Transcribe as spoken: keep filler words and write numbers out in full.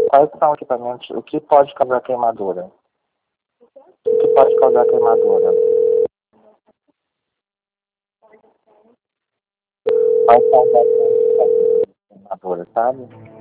Quais são os equipamentos? O que pode causar queimadura? O que pode causar queimadura? Quais são as ações que causam queimadura, sabe?